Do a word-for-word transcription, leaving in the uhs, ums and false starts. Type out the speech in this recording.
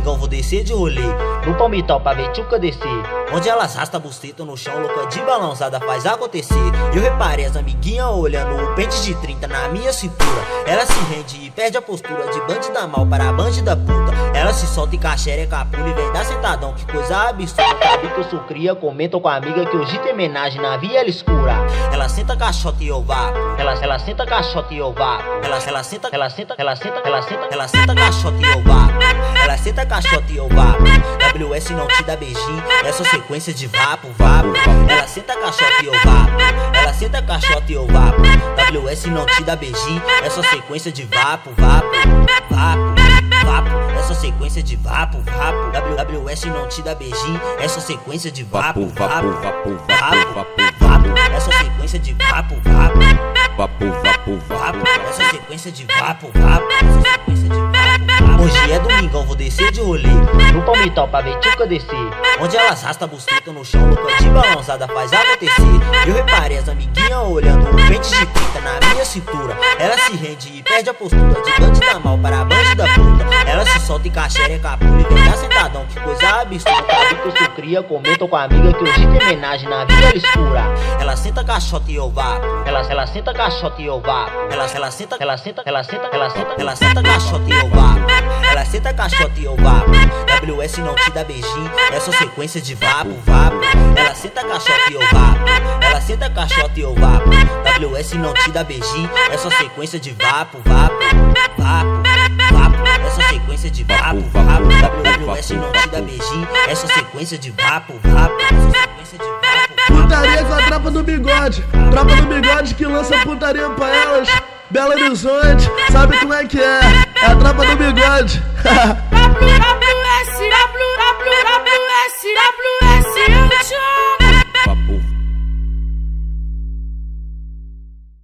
domingão vou descer de rolê no palmital pra ver tchuca descer, onde elas rastam a buceta no chão, louca de balançada faz acontecer. Eu reparei as amiguinhas olhando o pente de trinta na minha cintura. Ela se rende e perde a postura de bandida mal para a bandida puta. Ela se solta e caxereca a pula e vem dar sentadão, que coisa absurda. Sabe que eu sou cria, comentam com a amiga que hoje tem homenagem na viela escura. Ela senta caixota e eu vapo, ela, ela senta caixota e eu vapo, ela, ela senta, ela senta, ela senta, ela senta, ela senta caixota e eu vapo, ela senta caixota e eu vapo. W S não te dá beijinho, é só sequência de vapo, vapo. Ela senta caixota e eu vapo, ela senta caixota e eu vapo. W S não te dá beijinho, é só sequência de vapo, vapo, vapo, vapo. É só sequência de vapo, vapo. W S não te dá beijinho, é só sequência de vapo, vapo, vapo, vapo, vapo. É só sequência de vapo, vapo, vapo, vapo, vapo. É só sequência de vapo, vapo. É só sequência de vapo. Hoje é domingão, vou descer de rolê no palmital pra ver tchuca descer, onde elas rastam a buceta no chão, louca de balançada faz acontecer. Eu reparei as amiguinhas olhando o pente de trinta na minha cintura. Ela se rende e perde a postura de bandida mal para a bandida puta. Ela se solta e caxereca a pula e vem dar sentadão, que coisa absurda. Sabe que eu sou cria, comentam com a amiga que hoje tem homenagem na viela escura. Ela senta caixota e eu vapo, ela, ela senta caixota e eu vapo, ela, ela senta, ela senta, ela senta, ela senta, ela senta caixota e eu vapo, ela senta caixota e eu vapo. W S não te dá beijinho, é só sequência de vapo, vapo. Ela senta caixota e eu vapo, ela senta caixota e eu vapo. W S não te dá beijinho, é só sequência de vapo, vapo, vapo, vapo. É só sequência de vapo, vapo. W S não te dá beijinho, é só sequência de vapo, vapo. É só sequência de vapo. Putaria com a tropa do bigode, tropa do bigode que lança putaria pra elas. Belo Horizonte, sabe como é que é? É a tropa do bigode.